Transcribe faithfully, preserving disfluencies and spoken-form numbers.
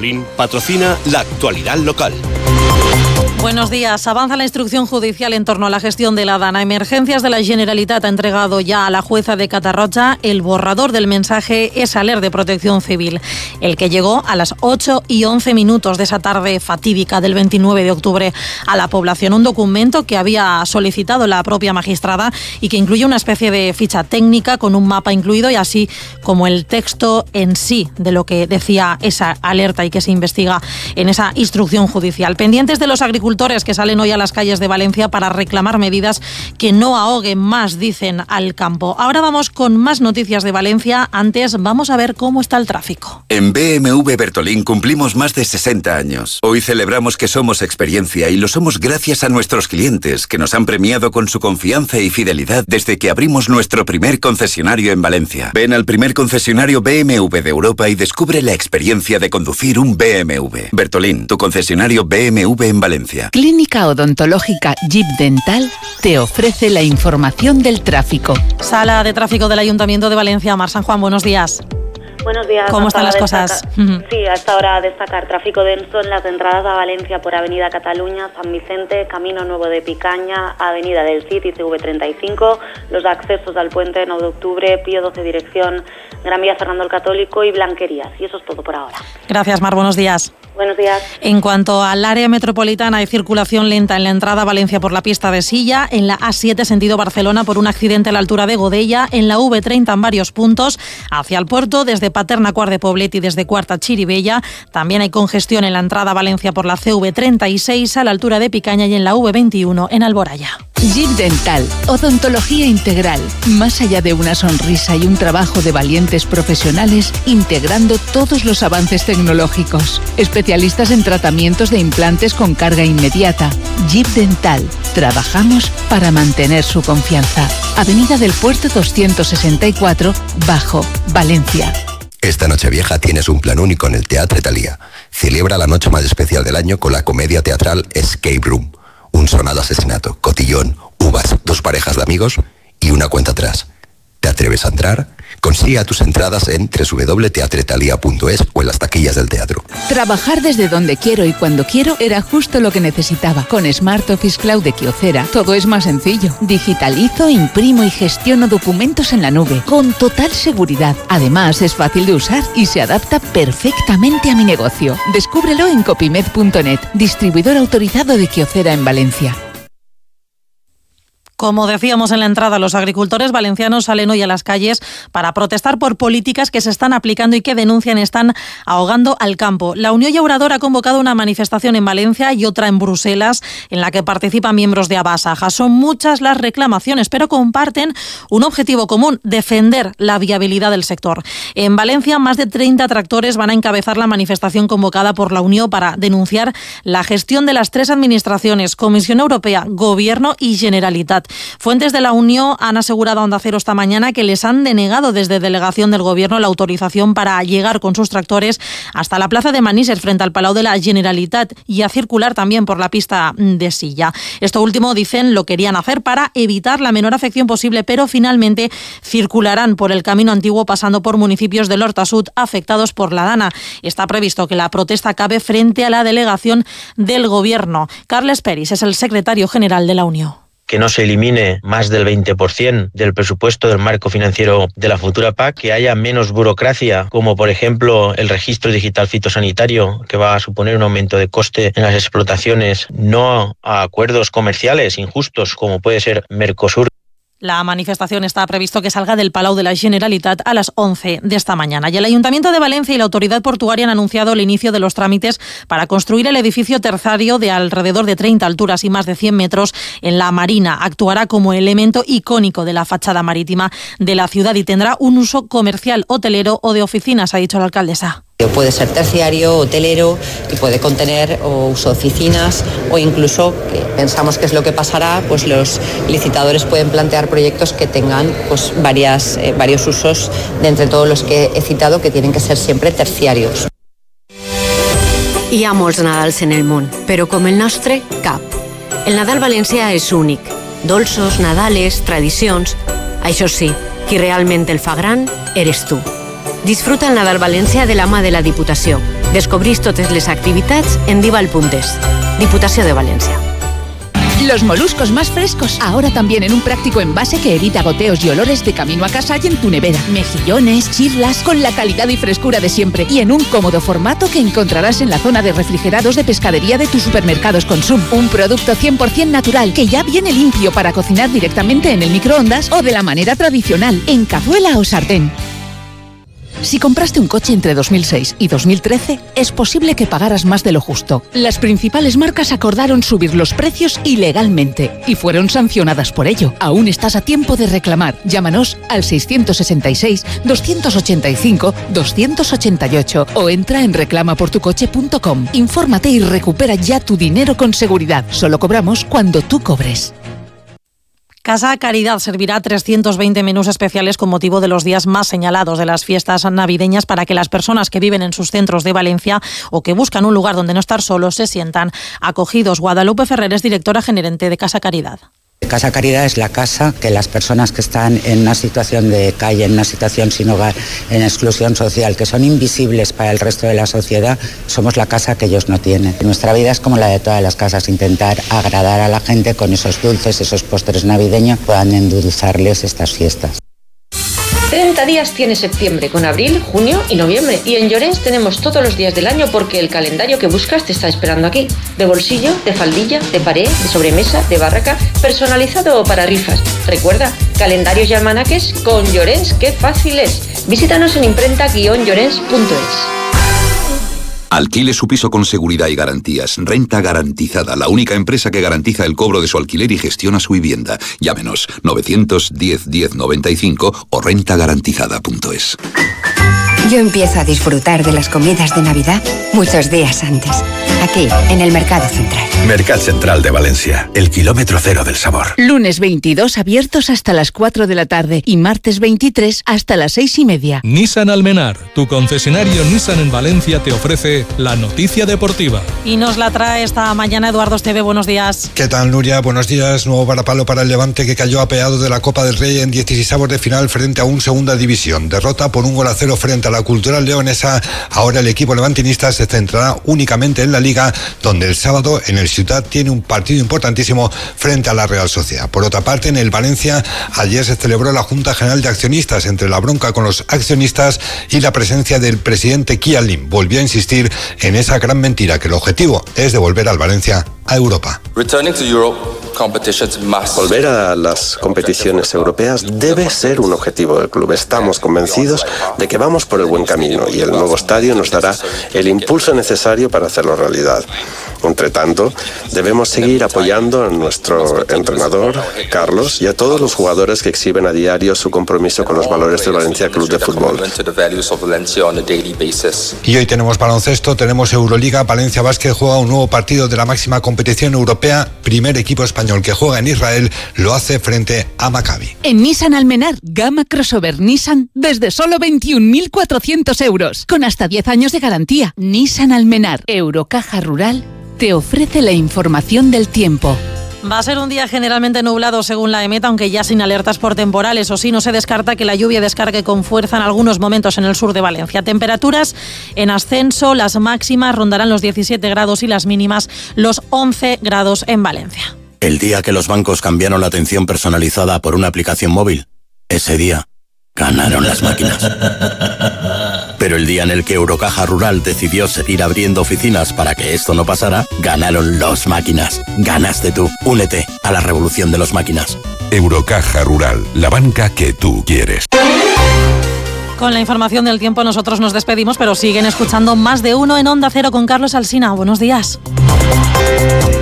Bertolín patrocina la actualidad local. Buenos días. Avanza la instrucción judicial en torno a la gestión de la Dana. Emergencias de la Generalitat ha entregado ya a la jueza de Catarroja el borrador del mensaje Es Alert de Protección Civil, el que llegó a las ocho y once minutos de esa tarde fatídica del veintinueve de octubre a la población. Un documento que había solicitado la propia magistrada y que incluye una especie de ficha técnica con un mapa incluido y así como el texto en sí de lo que decía esa alerta y que se investiga en esa instrucción judicial. Pendientes de los agricultores que salen hoy a las calles de Valencia para reclamar medidas que no ahoguen más, dicen, al campo. Ahora vamos con más noticias de Valencia. Antes vamos a ver cómo está el tráfico. En B M W Bertolín cumplimos más de sesenta años. Hoy celebramos que somos experiencia y lo somos gracias a nuestros clientes que nos han premiado con su confianza y fidelidad desde que abrimos nuestro primer concesionario en Valencia. Ven al primer concesionario B M W de Europa y descubre la experiencia de conducir un B M W. Bertolín, tu concesionario B M W en Valencia. Clínica Odontológica Jeep Dental te ofrece la información del tráfico. Sala de tráfico del Ayuntamiento de Valencia. Mar San Juan, buenos días. Buenos días. ¿Cómo están las cosas? Sí, hasta ahora destacar tráfico denso en las entradas a Valencia por Avenida Cataluña, San Vicente, Camino Nuevo de Picaña, Avenida del Cid y C V treinta y cinco, los accesos al puente nueve de octubre, Pío doce dirección, Gran Vía Fernando el Católico y Blanquerías. Y eso es todo por ahora. Gracias, Mar. Buenos días. Buenos días. En cuanto al área metropolitana, hay circulación lenta en la entrada a Valencia por la pista de Silla, en la A siete sentido Barcelona por un accidente a la altura de Godella, en la V treinta en varios puntos, hacia el puerto desde Paterna Quart de Poblet y desde Cuarta Chirivella. También hay congestión en la entrada a Valencia por la C V treinta y seis a la altura de Picaña y en la V veintiuno en Alboraya. Jeep Dental, odontología integral, más allá de una sonrisa y un trabajo de valientes profesionales integrando todos los avances tecnológicos. Especialistas en tratamientos de implantes con carga inmediata. Jeep Dental, trabajamos para mantener su confianza. Avenida del Puerto doscientos sesenta y cuatro, Bajo, Valencia. Esta Nochevieja tienes un plan único en el Teatre Thalía. Celebra la noche más especial del año con la comedia teatral Escape Room. Un sonado asesinato, cotillón, uvas, dos parejas de amigos y una cuenta atrás. ¿Te atreves a entrar? Consigue tus entradas en doble u doble u doble u punto teatre thalia punto es o en las taquillas del teatro. Trabajar desde donde quiero y cuando quiero era justo lo que necesitaba. Con Smart Office Cloud de Kyocera todo es más sencillo. Digitalizo, imprimo y gestiono documentos en la nube con total seguridad. Además es fácil de usar y se adapta perfectamente a mi negocio. Descúbrelo en copymed punto net, distribuidor autorizado de Kyocera en Valencia. Como decíamos en la entrada, los agricultores valencianos salen hoy a las calles para protestar por políticas que se están aplicando y que denuncian están ahogando al campo. La Unión Llauradora ha convocado una manifestación en Valencia y otra en Bruselas, en la que participan miembros de Abasaja. Son muchas las reclamaciones, pero comparten un objetivo común: defender la viabilidad del sector. En Valencia, más de treinta tractores van a encabezar la manifestación convocada por la Unión para denunciar la gestión de las tres administraciones, Comisión Europea, Gobierno y Generalitat. Fuentes de la Unión han asegurado a Onda Cero esta mañana que les han denegado desde delegación del Gobierno la autorización para llegar con sus tractores hasta la plaza de Manises frente al Palau de la Generalitat y a circular también por la pista de Silla. Esto último, dicen, lo querían hacer para evitar la menor afección posible, pero finalmente circularán por el camino antiguo pasando por municipios del Horta Sud afectados por la Dana. Está previsto que la protesta acabe frente a la delegación del Gobierno. Carles Peris es el secretario general de la Unión. Que no se elimine más del veinte por ciento del presupuesto del marco financiero de la futura P A C, que haya menos burocracia, como por ejemplo el registro digital fitosanitario, que va a suponer un aumento de coste en las explotaciones, no a acuerdos comerciales injustos como puede ser Mercosur. La manifestación está previsto que salga del Palau de la Generalitat a las once de esta mañana. Y el Ayuntamiento de Valencia y la Autoridad Portuaria han anunciado el inicio de los trámites para construir el edificio terciario de alrededor de treinta alturas y más de cien metros en la Marina. Actuará como elemento icónico de la fachada marítima de la ciudad y tendrá un uso comercial, hotelero o de oficinas, ha dicho la alcaldesa. Puede ser terciario, hotelero, y puede contener o uso de oficinas, o incluso, que pensamos que es lo que pasará, pues los licitadores pueden plantear proyectos que tengan pues varias, eh, varios usos de entre todos los que he citado, que tienen que ser siempre terciarios. Hi ha molts Nadals en el món, però com el nostre, cap. El Nadal valencià és únic. Dolços, Nadales, tradicions... Això sí, qui realment el fa gran eres tu. Disfruta el Nadal València de la mà de la Diputació. Descobrís totes les activitats en dival punto es. Diputació de València. Los moluscos más frescos, ahora también en un práctico envase que evita goteos y olores de camino a casa y en tu nevera. Mejillones, chirlas, con la calidad y frescura de siempre y en un cómodo formato que encontrarás en la zona de refrigerados de pescadería de tus supermercados Consum. Un producto cien por ciento natural que ya viene limpio para cocinar directamente en el microondas o de la manera tradicional, en cazuela o sartén. Si compraste un coche entre dos mil seis y dos mil trece, es posible que pagaras más de lo justo. Las principales marcas acordaron subir los precios ilegalmente y fueron sancionadas por ello. Aún estás a tiempo de reclamar. Llámanos al seiscientos sesenta y seis, doscientos ochenta y cinco, doscientos ochenta y ocho o entra en reclama por tu coche punto com. Infórmate y recupera ya tu dinero con seguridad. Solo cobramos cuando tú cobres. Casa Caridad servirá trescientos veinte menús especiales con motivo de los días más señalados de las fiestas navideñas para que las personas que viven en sus centros de Valencia o que buscan un lugar donde no estar solos se sientan acogidos. Guadalupe Ferrer es directora gerente de Casa Caridad. Casa Caridad es la casa que las personas que están en una situación de calle, en una situación sin hogar, en exclusión social, que son invisibles para el resto de la sociedad, somos la casa que ellos no tienen. Nuestra vida es como la de todas las casas, intentar agradar a la gente con esos dulces, esos postres navideños, puedan endulzarles estas fiestas. treinta días tiene septiembre, con abril, junio y noviembre. Y en Llorens tenemos todos los días del año porque el calendario que buscas te está esperando aquí. De bolsillo, de faldilla, de pared, de sobremesa, de barraca, personalizado o para rifas. Recuerda, calendarios y almanaques con Llorens, ¡qué fácil es! Visítanos en imprenta guion llorens punto es. Alquile su piso con seguridad y garantías. Renta Garantizada, la única empresa que garantiza el cobro de su alquiler y gestiona su vivienda. Llámenos novecientos diez diez noventa y cinco o renta garantizada punto es. Yo empiezo a disfrutar de las comidas de Navidad muchos días antes, aquí, en el Mercado Central. Mercat Central de Valencia, el kilómetro cero del sabor. Lunes veintidós abiertos hasta las cuatro de la tarde y martes veintitrés hasta las seis y media. Nissan Almenar, tu concesionario Nissan en Valencia, te ofrece la noticia deportiva. Y nos la trae esta mañana Eduardo Esteve. Buenos días. ¿Qué tal, Nuria? Buenos días. Nuevo varapalo para el Levante, que cayó apeado de la Copa del Rey en dieciseisavos de final frente a un Segunda División. Derrota por un gol a cero frente a la Cultural Leonesa. Ahora el equipo levantinista se centrará únicamente en la Liga, donde el sábado en el Ciutat tiene un partido importantísimo frente a la Real Sociedad. Por otra parte, en el Valencia ayer se celebró la Junta General de Accionistas. Entre la bronca con los accionistas y la presencia del presidente Kian Lim, volvió a insistir en esa gran mentira, que el objetivo es devolver al Valencia a Europa. Volver a las competiciones europeas debe ser un objetivo del club. Estamos convencidos de que vamos por el buen camino y el nuevo estadio nos dará el impulso necesario para hacerlo realidad. Entre tanto, debemos seguir apoyando a nuestro entrenador, Carlos, y a todos los jugadores que exhiben a diario su compromiso con los valores del Valencia Club de Fútbol. Y hoy tenemos baloncesto, tenemos Euroliga. Valencia Basket juega un nuevo partido de la máxima competición europea. Primer equipo español que juega en Israel lo hace frente a Maccabi. En Nissan Almenar, gama crossover Nissan desde solo veintiún mil cuatrocientos euros, con hasta diez años de garantía. Nissan Almenar, Eurocaja Rural, te ofrece la información del tiempo. Va a ser un día generalmente nublado según la EMET, aunque ya sin alertas por temporales. O sí, no se descarta que la lluvia descargue con fuerza en algunos momentos en el sur de Valencia. Temperaturas en ascenso, las máximas rondarán los diecisiete grados y las mínimas los once grados en Valencia. El día que los bancos cambiaron la atención personalizada por una aplicación móvil, ese día ganaron las máquinas. Pero el día en el que Eurocaja Rural decidió seguir abriendo oficinas para que esto no pasara, ganaron los máquinas. Ganaste tú. Únete a la revolución de los máquinas. Eurocaja Rural, la banca que tú quieres. Con la información del tiempo nosotros nos despedimos, pero siguen escuchando Más de Uno en Onda Cero con Carlos Alsina. Buenos días.